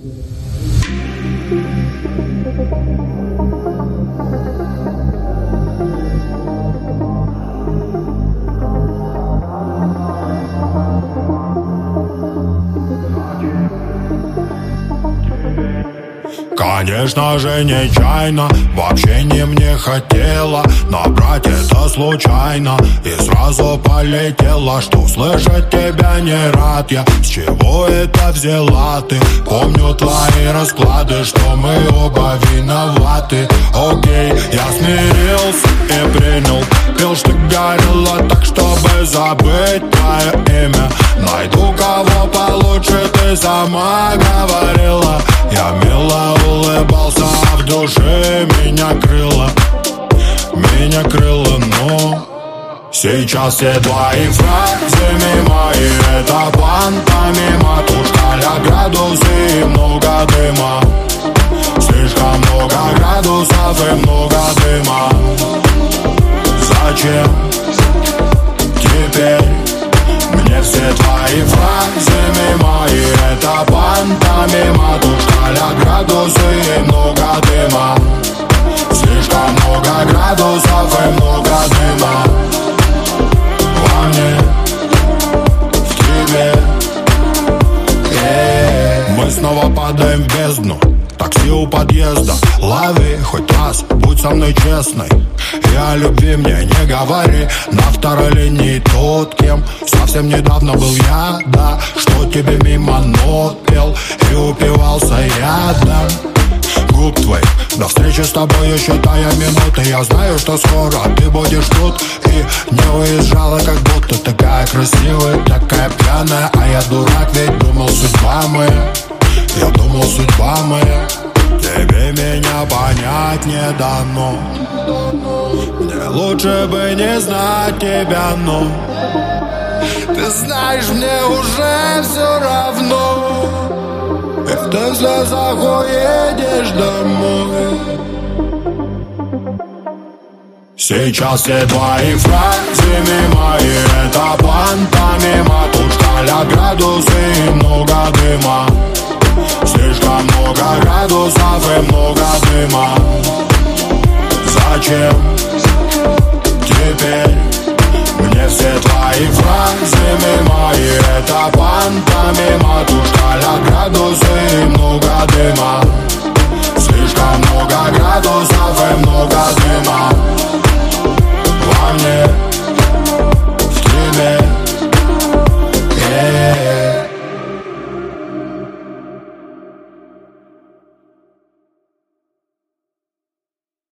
Конечно же нечаянно, вообще не мне хотела набрать это случайно и сразу полетела. Что слышать тебя не рад я, с чего это взяла ты? Помню твои расклады, что мы оба виноваты. Окей, я смирился и принял пил, что горело так, чтобы забыть твое имя. Найду кого получше, ты сама говорила. Я мило улыбался, а в душе меня крыло, но сейчас все твои фразы мимо, и это пантомима. Тут шкаля градусы и много дыма, слишком много градусов и много дыма. Зачем теперь мне все твои фразы мимо, и это пантомима. Тут шкаля градусы и много дыма, слишком много градусов и много дыма. Во мне, в тебе, мы снова падаем в бездну. Такси у подъезда, лови хоть раз, будь со мной честной. И о любви мне не говори. На второй линии тот, кем совсем недавно был я, да. Что тебе мимо нот пел и упивался ядом губ твоих. До встречи с тобой еще тая минуты. Я знаю, что скоро ты будешь тут. И не уезжала, как будто такая красивая, такая пьяная. А я дурак, ведь думал, судьба моя. Я думал, судьба моя. Тебе меня понять не дано. Мне лучше бы не знать тебя, но ты знаешь, мне уже все равно. И ты в слезах уедешь домой. Сейчас все твои фразы мимо, и это пантомима. Тут шкаля градусы и много дыма, слишком много градусов и много дыма. Зачем теперь мне все твои фразы мимо, и это пантомима. Тут шкаля градусы и много дыма, слишком много градусов и много